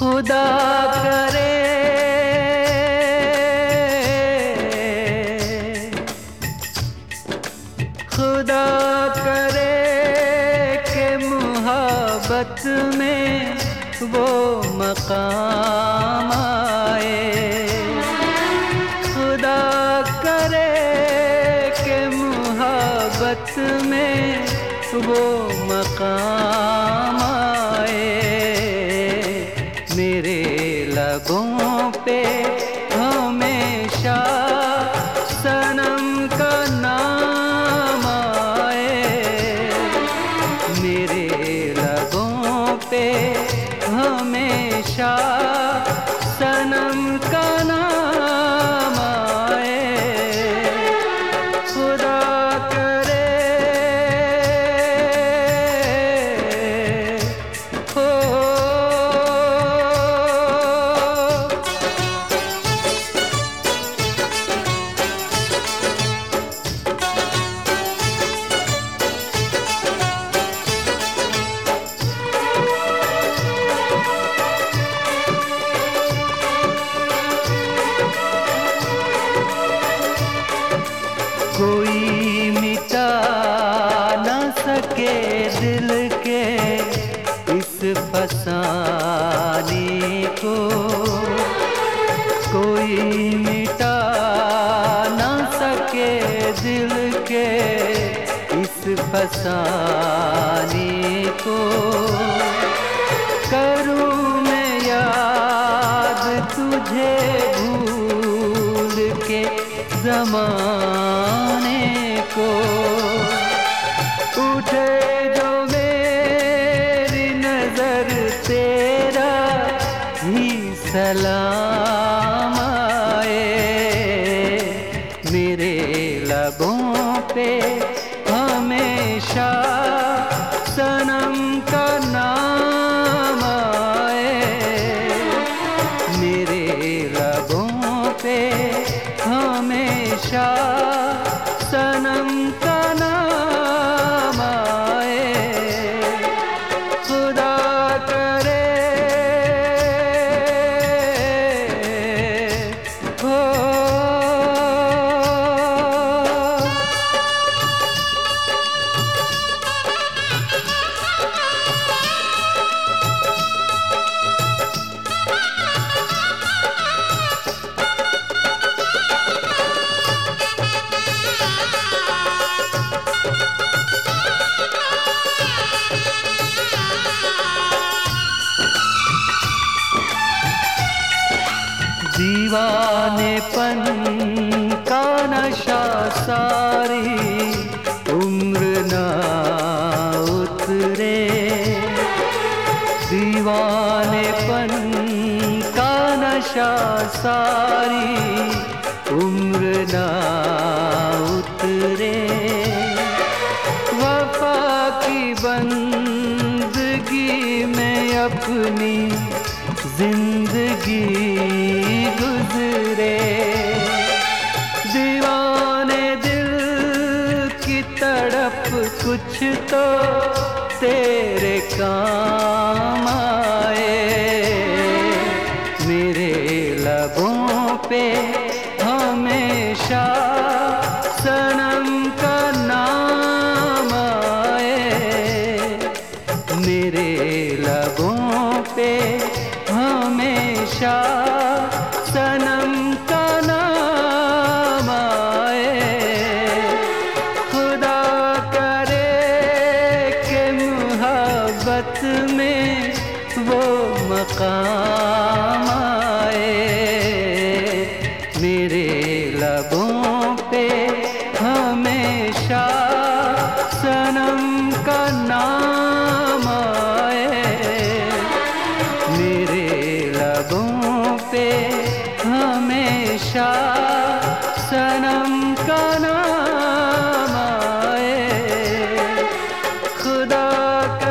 खुदा करे खुदा करे के मोहब्बत में वो मकाम आए। खुदा करे के मोहब्बत में वो मकाम आए। मेरे लबों पे हमेशा सनम का नाम आए। मेरे लबों पे हमेशा सनम का नाम आए। खुदा करे हो कोई मिटा न सके दिल के इस फसाने को। कोई मिटा न सके दिल के इस फसाने को। करूँ मैं याद तुझे भूल के ज़माने को। उठे जो मेरी नजर तेरा ही सलाम आए। मेरे लबों पे हमेशा सनम का नाम आए। मेरे लबों पे हमेशा सनम का नाम आए। खुदा करे हो दीवानेपन का नशा सारी उम्र ना उतरे। दीवानेपन का नशा सारी उम्र ना उतरे। वफा की बंदगी में अपनी जिंदगी गुजरे। दीवाने दिल की तड़प कुछ तो तेरे काम आए। मेरे लबों पे हमेशा सनम का नाम आए। मेरे लबों पे हमेशा सनम का नाम आए। खुदा करे के मोहब्बत में वो मकाम आए। मेरे लबों पे हमेशा सनम का नाम आए। मेरे लबों पे हमेशा सनम का नाम आए। खुदा